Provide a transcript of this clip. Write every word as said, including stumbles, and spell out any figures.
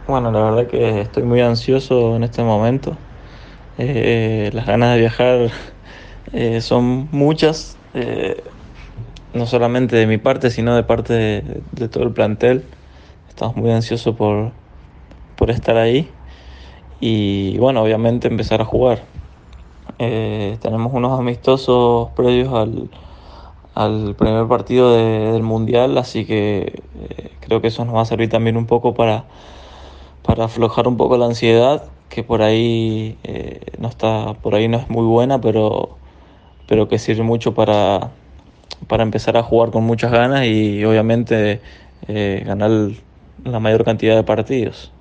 Bueno, la verdad que estoy muy ansioso en este momento. Eh, las ganas de viajar eh, son muchas, eh, no solamente de mi parte, sino de parte de, de todo el plantel. Estamos muy ansiosos por, por estar ahí y, bueno, obviamente empezar a jugar. Eh, tenemos unos amistosos previos al, al primer partido de- del Mundial, así que eh, creo que eso nos va a servir también un poco para para aflojar un poco la ansiedad, que por ahí eh, no está, por ahí no es muy buena, pero, pero que sirve mucho para, para empezar a jugar con muchas ganas y obviamente eh, ganar la mayor cantidad de partidos.